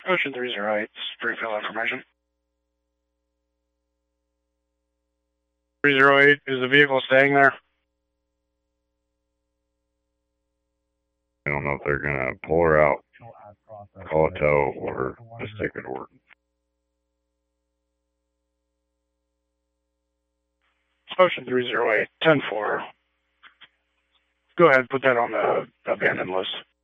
Ocean 308, brief field information. 308, is the vehicle staying there? I don't know if they're gonna pull her out, call a tow, or just take her to work. Ocean 308, 10-4. Go ahead, put that on the abandoned list.